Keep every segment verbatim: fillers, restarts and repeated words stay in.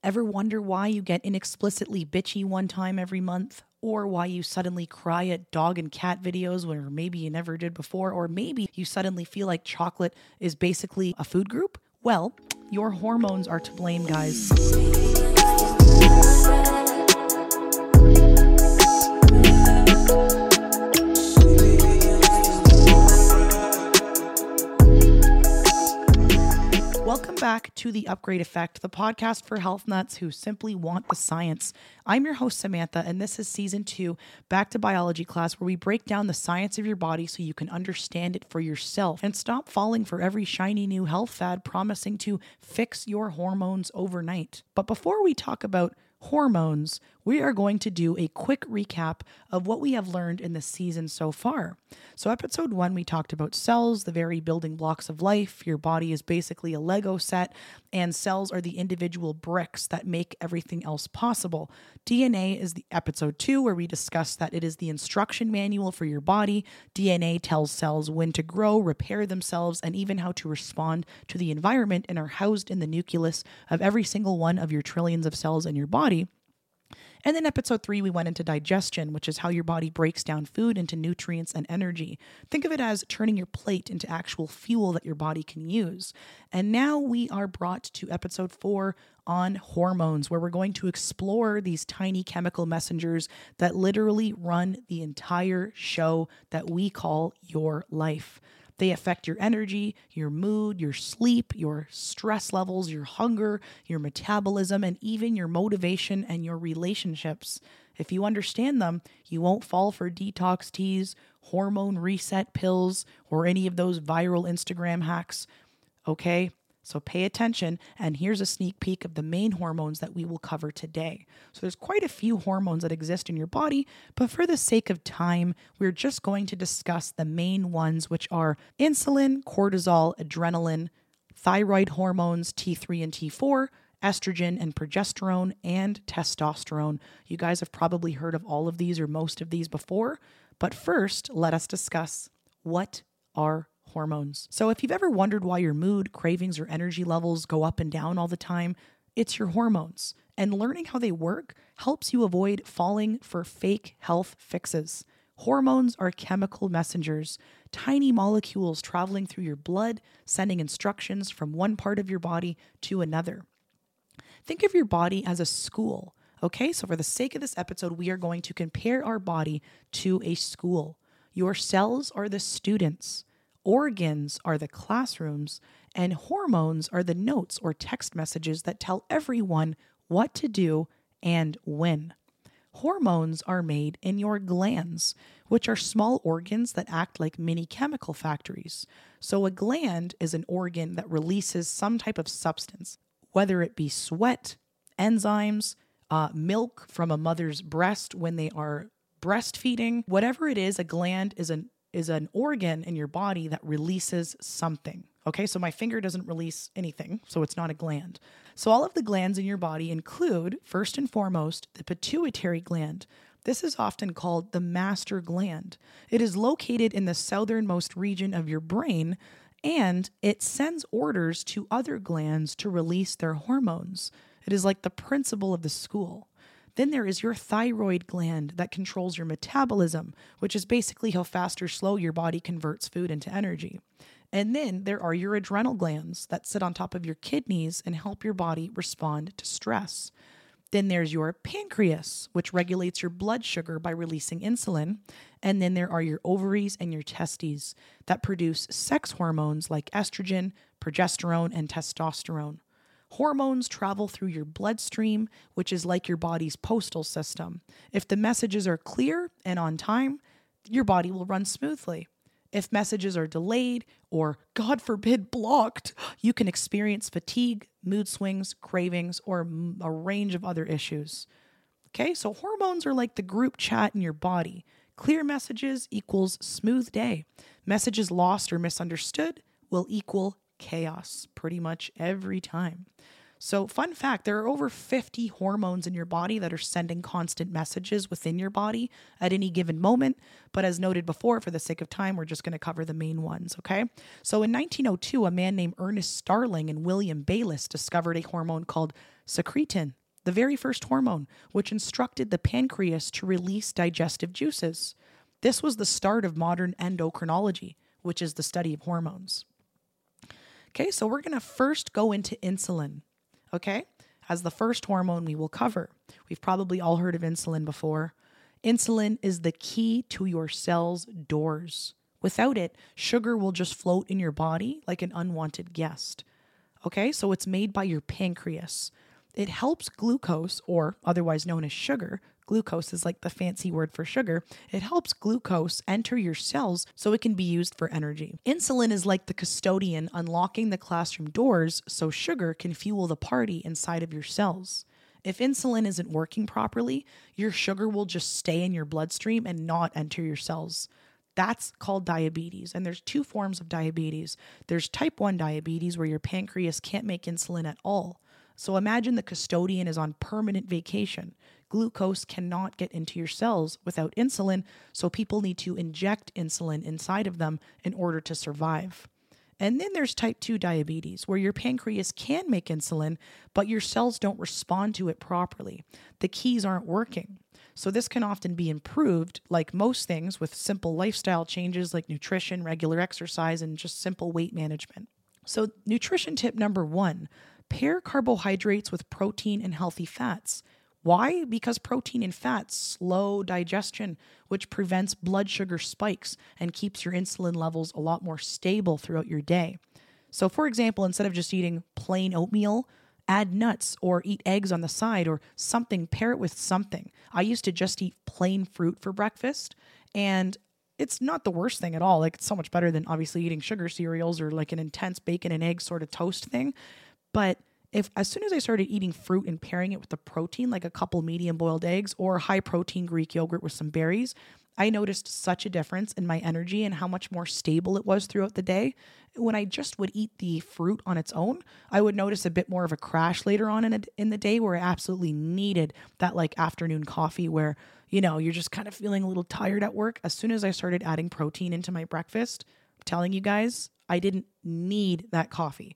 Ever wonder why you get inexplicitly bitchy one time every month? Or why you suddenly cry at dog and cat videos where maybe you never did before? Or maybe you suddenly feel like chocolate is basically a food group? Well, your hormones are to blame, guys. Welcome back to The Upgrade Effect, the podcast for health nuts who simply want the science. I'm your host, Samantha, and this is season two, Back to Biology class, where we break down the science of your body so you can understand it for yourself and stop falling for every shiny new health fad promising to fix your hormones overnight. But before we talk about hormones, we are going to do a quick recap of what we have learned in the season so far. So episode one, we talked about cells, the very building blocks of life. Your body is basically a Lego set, and cells are the individual bricks that make everything else possible. D N A is the episode two, where we discussed that it is the instruction manual for your body. D N A tells cells when to grow, repair themselves, and even how to respond to the environment, and are housed in the nucleus of every single one of your trillions of cells in your body. And then episode three, we went into digestion, which is how your body breaks down food into nutrients and energy. Think of it as turning your plate into actual fuel that your body can use. And now we are brought to episode four on hormones, where we're going to explore these tiny chemical messengers that literally run the entire show that we call your life. They affect your energy, your mood, your sleep, your stress levels, your hunger, your metabolism, and even your motivation and your relationships. If you understand them, you won't fall for detox teas, hormone reset pills, or any of those viral Instagram hacks. Okay? So pay attention, and here's a sneak peek of the main hormones that we will cover today. So there's quite a few hormones that exist in your body, but for the sake of time, we're just going to discuss the main ones, which are insulin, cortisol, adrenaline, thyroid hormones, T three and T four, estrogen and progesterone, and testosterone. You guys have probably heard of all of these or most of these before, but first, let us discuss what are hormones. So if you've ever wondered why your mood, cravings, or energy levels go up and down all the time, it's your hormones. And learning how they work helps you avoid falling for fake health fixes. Hormones are chemical messengers, tiny molecules traveling through your blood, sending instructions from one part of your body to another. Think of your body as a school. Okay, so for the sake of this episode, we are going to compare our body to a school. Your cells are the students. Organs are the classrooms, and hormones are the notes or text messages that tell everyone what to do and when. Hormones are made in your glands, which are small organs that act like mini chemical factories. So a gland is an organ that releases some type of substance, whether it be sweat, enzymes, uh, milk from a mother's breast when they are breastfeeding. Whatever it is, a gland is an is an organ in your body that releases something. Okay, so my finger doesn't release anything, so it's not a gland. So all of the glands in your body include, first and foremost, the pituitary gland. This is often called the master gland. It is located in the southernmost region of your brain, and it sends orders to other glands to release their hormones. It is like the principal of the school. Then there is your thyroid gland that controls your metabolism, which is basically how fast or slow your body converts food into energy. And then there are your adrenal glands that sit on top of your kidneys and help your body respond to stress. Then there's your pancreas, which regulates your blood sugar by releasing insulin. And then there are your ovaries and your testes that produce sex hormones like estrogen, progesterone, and testosterone. Hormones travel through your bloodstream, which is like your body's postal system. If the messages are clear and on time, your body will run smoothly. If messages are delayed or, God forbid, blocked, you can experience fatigue, mood swings, cravings, or a range of other issues. Okay, so hormones are like the group chat in your body. Clear messages equals smooth day. Messages lost or misunderstood will equal chaos pretty much every time. So fun fact, there are over fifty hormones in your body that are sending constant messages within your body at any given moment. But as noted before, for the sake of time, we're just going to cover the main ones, okay? So in nineteen oh two, a man named Ernest Starling and William Bayliss discovered a hormone called secretin, the very first hormone, which instructed the pancreas to release digestive juices. This was the start of modern endocrinology, which is the study of hormones. Okay, so we're going to first go into insulin. Okay, as the first hormone we will cover. We've probably all heard of insulin before. Insulin is the key to your cell's doors. Without it, sugar will just float in your body like an unwanted guest. Okay, so it's made by your pancreas. It helps glucose, or otherwise known as sugar. Glucose is like the fancy word for sugar. It helps glucose enter your cells so it can be used for energy. Insulin is like the custodian unlocking the classroom doors so sugar can fuel the party inside of your cells. If insulin isn't working properly, your sugar will just stay in your bloodstream and not enter your cells. That's called diabetes. And there's two forms of diabetes. There's type one diabetes where your pancreas can't make insulin at all. So imagine the custodian is on permanent vacation. Glucose cannot get into your cells without insulin, so people need to inject insulin inside of them in order to survive. And then there's type two diabetes, where your pancreas can make insulin, but your cells don't respond to it properly. The keys aren't working. So this can often be improved, like most things, with simple lifestyle changes like nutrition, regular exercise, and just simple weight management. So nutrition tip number one, pair carbohydrates with protein and healthy fats. Why? Because protein and fats slow digestion, which prevents blood sugar spikes and keeps your insulin levels a lot more stable throughout your day. So for example, instead of just eating plain oatmeal, add nuts or eat eggs on the side or something, pair it with something. I used to just eat plain fruit for breakfast, and it's not the worst thing at all. Like, it's so much better than obviously eating sugar cereals or like an intense bacon and egg sort of toast thing. But if as soon as I started eating fruit and pairing it with the protein, like a couple medium boiled eggs or high protein Greek yogurt with some berries, I noticed such a difference in my energy and how much more stable it was throughout the day. When I just would eat the fruit on its own, I would notice a bit more of a crash later on in, a, in the day where I absolutely needed that like afternoon coffee where, you know, you're just kind of feeling a little tired at work. As soon as I started adding protein into my breakfast, I'm telling you guys, I didn't need that coffee.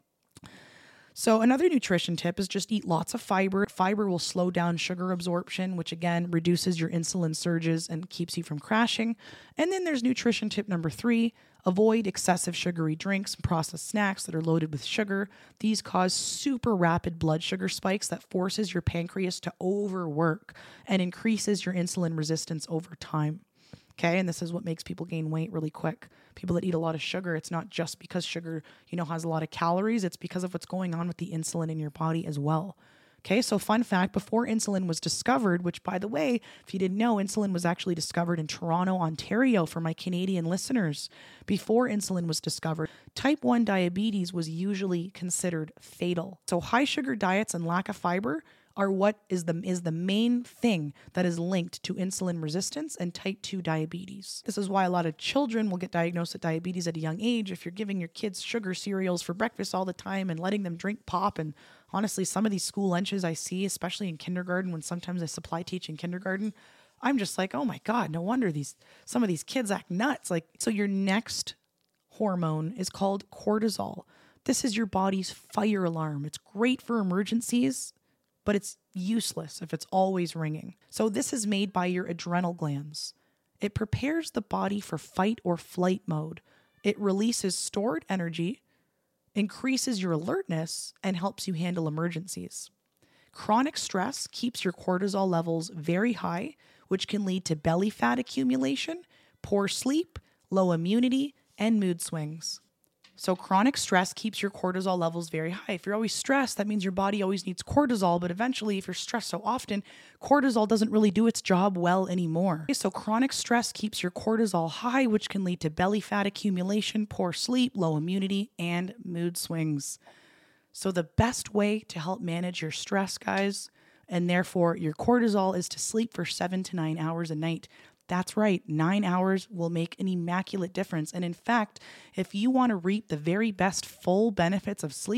So another nutrition tip is just eat lots of fiber. Fiber will slow down sugar absorption, which again reduces your insulin surges and keeps you from crashing. And then there's nutrition tip number three, avoid excessive sugary drinks and processed snacks that are loaded with sugar. These cause super rapid blood sugar spikes that forces your pancreas to overwork and increases your insulin resistance over time. Okay, and this is what makes people gain weight really quick. People that eat a lot of sugar, it's not just because sugar, you know, has a lot of calories. It's because of what's going on with the insulin in your body as well. Okay, so fun fact, before insulin was discovered, which by the way, if you didn't know, insulin was actually discovered in Toronto, Ontario for my Canadian listeners. Before insulin was discovered, type one diabetes was usually considered fatal. So high sugar diets and lack of fiber are what is the is the main thing that is linked to insulin resistance and type two diabetes. This is why a lot of children will get diagnosed with diabetes at a young age. If you're giving your kids sugar cereals for breakfast all the time and letting them drink pop, and honestly, some of these school lunches I see, especially in kindergarten, when sometimes I supply teach in kindergarten, I'm just like, oh my God, no wonder these some of these kids act nuts. Like, so your next hormone is called cortisol. This is your body's fire alarm. It's great for emergencies, but it's useless if it's always ringing. So this is made by your adrenal glands. It prepares the body for fight or flight mode. It releases stored energy, increases your alertness, and helps you handle emergencies. Chronic stress keeps your cortisol levels very high, which can lead to belly fat accumulation, poor sleep, low immunity, and mood swings. So chronic stress keeps your cortisol levels very high. If you're always stressed, that means your body always needs cortisol, but eventually if you're stressed so often, cortisol doesn't really do its job well anymore. So chronic stress keeps your cortisol high, which can lead to belly fat accumulation, poor sleep, low immunity, and mood swings. So the best way to help manage your stress, guys, and therefore your cortisol, is to sleep for seven to nine hours a night. That's right, nine hours will make an immaculate difference. And in fact, if you want to reap the very best full benefits of sleep,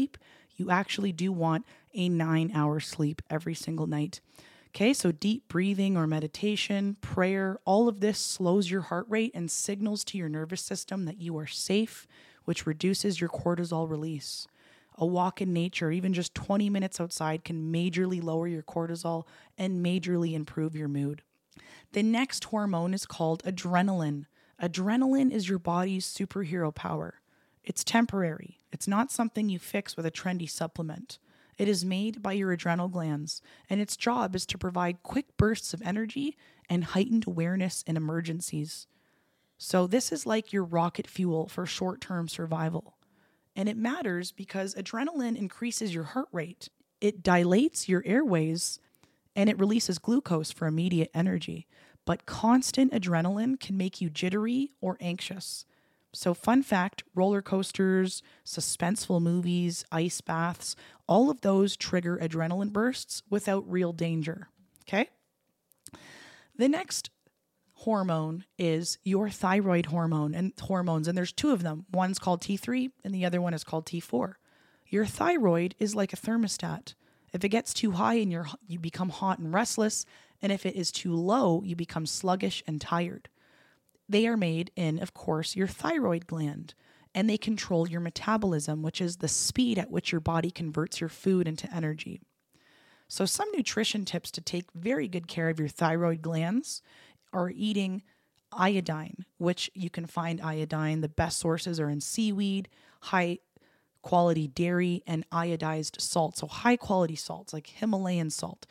You actually do want a nine hour sleep every single night. Okay, so deep breathing or meditation, prayer, all of this slows your heart rate and signals to your nervous system that you are safe, which reduces your cortisol release. A walk in nature, even just twenty minutes outside, can majorly lower your cortisol and majorly improve your mood. The next hormone is called adrenaline. Adrenaline is your body's superhero power. It's temporary. It's not something you fix with a trendy supplement. It is made by your adrenal glands, and its job is to provide quick bursts of energy and heightened awareness in emergencies. So this is like your rocket fuel for short-term survival. And it matters because adrenaline increases your heart rate. It dilates your airways, and it releases glucose for immediate energy. But constant adrenaline can make you jittery or anxious. So fun fact, roller coasters, suspenseful movies, ice baths, all of those trigger adrenaline bursts without real danger. Okay? The next hormone is your thyroid hormone and hormones, and there's two of them. One's called T three and the other one is called T four. Your thyroid is like a thermostat. If it gets too high and you're, you become hot and restless, and if it is too low, you become sluggish and tired. They are made in, of course, your thyroid gland, and they control your metabolism, which is the speed at which your body converts your food into energy. So some nutrition tips to take very good care of your thyroid glands are eating iodine, which you can find iodine. The best sources are in seaweed, high quality dairy, and iodized salt. So high quality salts like Himalayan salt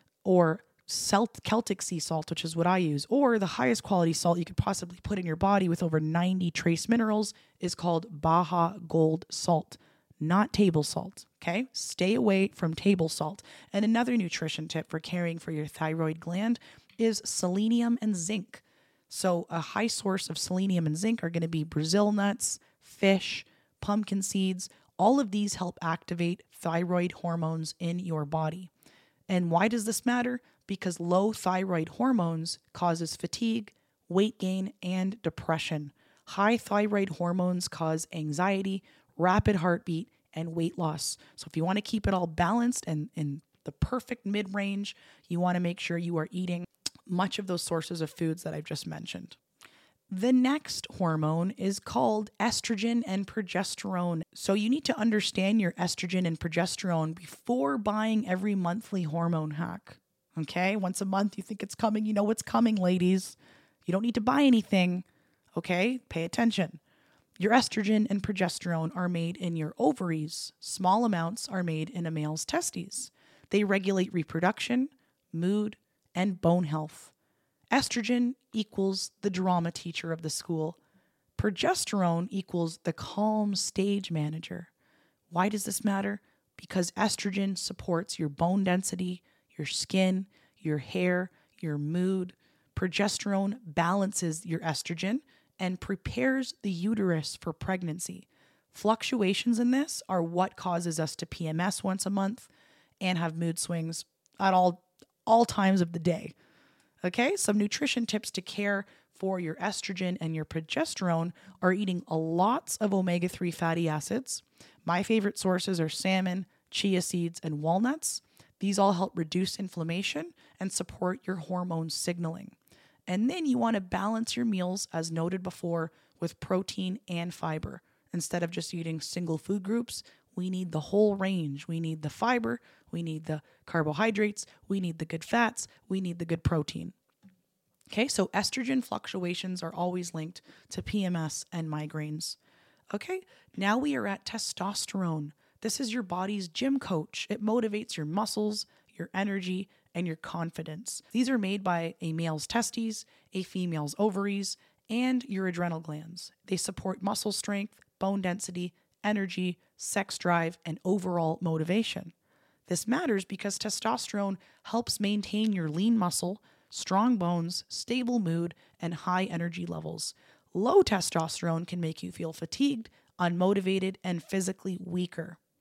or Celtic sea salt, which is what I use, or the highest quality salt you could possibly put in your body with over ninety trace minerals is called Baja Gold salt, not table salt. Okay, stay away from table salt. And another nutrition tip for caring for your thyroid gland is selenium and zinc. So a high source of selenium and zinc are going to be Brazil nuts, fish, pumpkin seeds. All of these help activate thyroid hormones in your body. And why does this matter? Because low thyroid hormones causes fatigue, weight gain, and depression. High thyroid hormones cause anxiety, rapid heartbeat, and weight loss. So if you want to keep it all balanced and in the perfect mid-range, you want to make sure you are eating much of those sources of foods that I've just mentioned. The next hormone is called estrogen and progesterone. So you need to understand your estrogen and progesterone before buying every monthly hormone hack. Okay, once a month you think it's coming, you know what's coming, ladies. You don't need to buy anything. Okay, pay attention. Your estrogen and progesterone are made in your ovaries. Small amounts are made in a male's testes. They regulate reproduction, mood, and bone health. Estrogen equals the drama teacher of the school. Progesterone equals the calm stage manager. Why does this matter? Because estrogen supports your bone density, your skin, your hair, your mood. Progesterone balances your estrogen and prepares the uterus for pregnancy. Fluctuations in this are what causes us to P M S once a month and have mood swings at all, all times of the day. Okay, some nutrition tips to care for your estrogen and your progesterone are eating a lots of omega three fatty acids. My favorite sources are salmon, chia seeds, and walnuts. These all help reduce inflammation and support your hormone signaling. And then you want to balance your meals, as noted before, with protein and fiber. Instead of just eating single food groups, we need the whole range. We need the fiber, we need the carbohydrates, we need the good fats, we need the good protein. Okay, so estrogen fluctuations are always linked to P M S and migraines. Okay, now we are at testosterone. This is your body's gym coach. It motivates your muscles, your energy, and your confidence. These are made by a male's testes, a female's ovaries, and your adrenal glands. They support muscle strength, bone density, energy, sex drive, and overall motivation. This matters because testosterone helps maintain your lean muscle, strong bones, stable mood, and high energy levels. Low testosterone can make you feel fatigued, unmotivated, and physically weaker.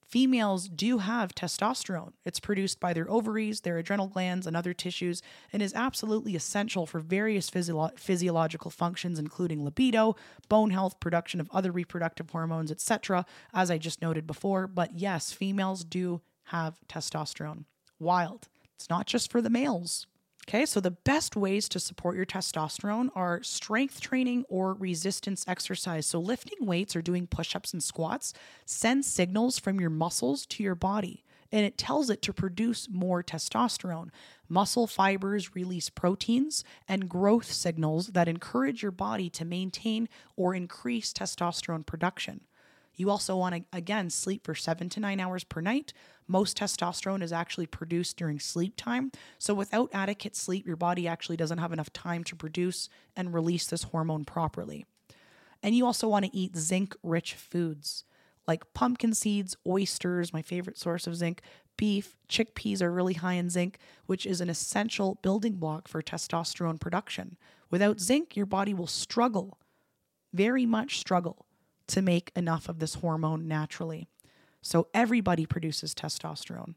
Females do have testosterone. It's produced by their ovaries, their adrenal glands, and other tissues, and is absolutely essential for various physio- physiological functions, including libido, bone health, production of other reproductive hormones, et cetera, as I just noted before. But yes, females do have testosterone. Wild. It's not just for the males. Okay, so the best ways to support your testosterone are strength training or resistance exercise. So lifting weights or doing push-ups and squats sends signals from your muscles to your body, and it tells it to produce more testosterone. Muscle fibers release proteins and growth signals that encourage your body to maintain or increase testosterone production. You also want to, again, sleep for seven to nine hours per night. Most testosterone is actually produced during sleep time. So without adequate sleep, your body actually doesn't have enough time to produce and release this hormone properly. And you also want to eat zinc-rich foods like pumpkin seeds, oysters, my favorite source of zinc, beef, chickpeas are really high in zinc, which is an essential building block for testosterone production. Without zinc, your body will struggle, very much struggle, to make enough of this hormone naturally. So everybody produces testosterone.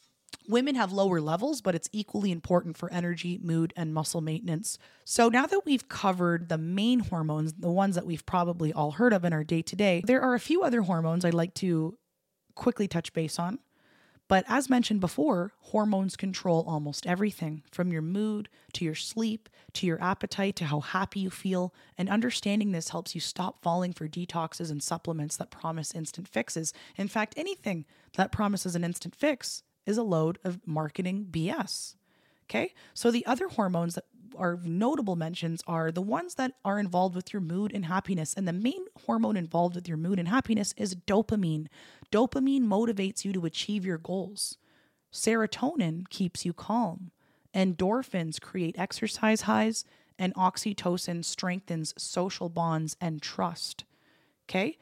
Women have lower levels, but it's equally important for energy, mood, and muscle maintenance. So now that we've covered the main hormones, the ones that we've probably all heard of in our day-to-day, there are a few other hormones I'd like to quickly touch base on. But as mentioned before, hormones control almost everything, from your mood to your sleep to your appetite to how happy you feel. And understanding this helps you stop falling for detoxes and supplements that promise instant fixes. In fact, anything that promises an instant fix is a load of marketing B S. Okay? So the other hormones that are notable mentions are the ones that are involved with your mood and happiness. And the main hormone involved with your mood and happiness is dopamine. Dopamine motivates you to achieve your goals. Serotonin keeps you calm. Endorphins create exercise highs, and oxytocin strengthens social bonds and trust. Okay?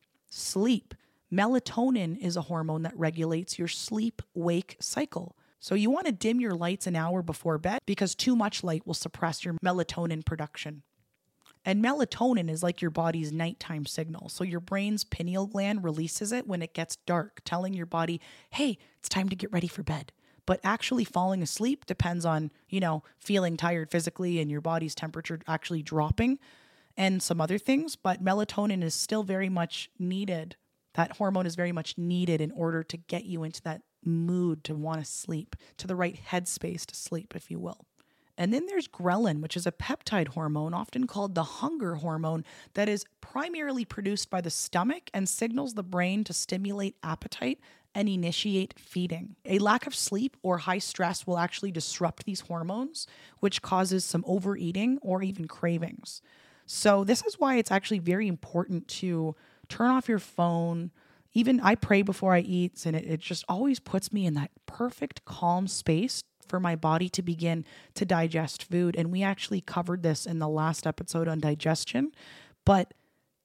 Sleep. Melatonin is a hormone that regulates your sleep-wake cycle. So you want to dim your lights an hour before bed because too much light will suppress your melatonin production. And melatonin is like your body's nighttime signal. So your brain's pineal gland releases it when it gets dark, telling your body, hey, it's time to get ready for bed. But actually falling asleep depends on, you know, feeling tired physically and your body's temperature actually dropping and some other things. But melatonin is still very much needed. That hormone is very much needed in order to get you into that mood to want to sleep, to the right headspace to sleep, if you will. And then there's ghrelin, which is a peptide hormone, often called the hunger hormone, that is primarily produced by the stomach and signals the brain to stimulate appetite and initiate feeding. A lack of sleep or high stress will actually disrupt these hormones, which causes some overeating or even cravings. So this is why it's actually very important to turn off your phone. Even I pray before I eat, and it, it just always puts me in that perfect calm space for my body to begin to digest food. And we actually covered this in the last episode on digestion, but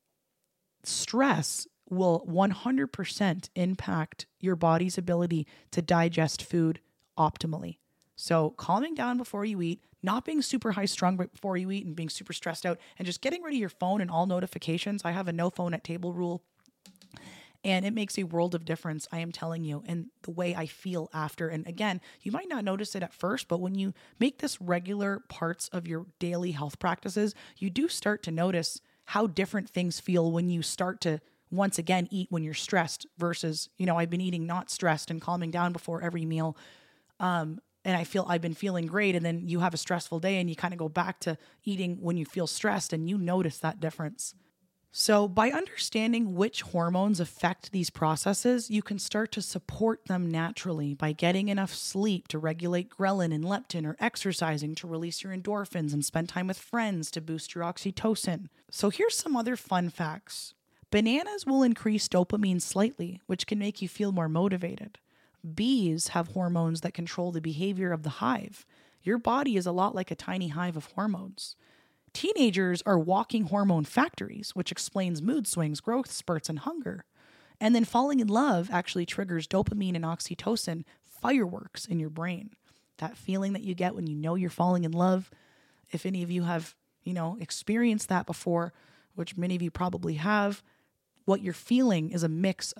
stress will one hundred percent impact your body's ability to digest food optimally. So calming down before you eat, not being super high strung before you eat and being super stressed out, and just getting rid of your phone and all notifications. I have a no phone at table rule. And it makes a world of difference, I am telling you, in the way I feel after. And again, you might not notice it at first, but when you make this regular parts of your daily health practices, you do start to notice how different things feel when you start to, once again, eat when you're stressed versus, you know, I've been eating not stressed and calming down before every meal. Um, and I feel I've been feeling great. And then you have a stressful day and you kind of go back to eating when you feel stressed, and you notice that difference. So by understanding which hormones affect these processes, you can start to support them naturally by getting enough sleep to regulate ghrelin and leptin, or exercising to release your endorphins, and spend time with friends to boost your oxytocin. So here's some other fun facts. Bananas will increase dopamine slightly, which can make you feel more motivated. Bees have hormones that control the behavior of the hive. Your body is a lot like a tiny hive of hormones. Teenagers are walking hormone factories, which explains mood swings, growth spurts, and hunger. And then falling in love actually triggers dopamine and oxytocin fireworks in your brain. That feeling that you get when you know you're falling in love. If any of you have, you know, experienced that before, which many of you probably have, what you're feeling is a mix of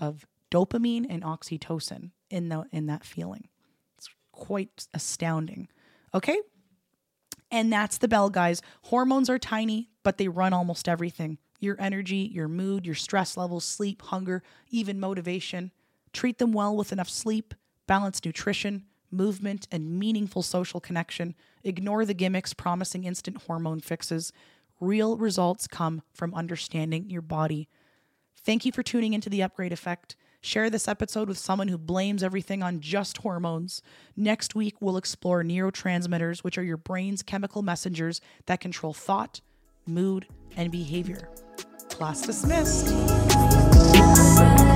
dopamine and oxytocin in the in that feeling. It's quite astounding. Okay? And that's the bell, guys. Hormones are tiny, but they run almost everything. Your energy, your mood, your stress levels, sleep, hunger, even motivation. Treat them well with enough sleep, balanced nutrition, movement, and meaningful social connection. Ignore the gimmicks promising instant hormone fixes. Real results come from understanding your body. Thank you for tuning into The Upgrade Effect. Share this episode with someone who blames everything on just hormones. Next week, we'll explore neurotransmitters, which are your brain's chemical messengers that control thought, mood, and behavior. Class dismissed.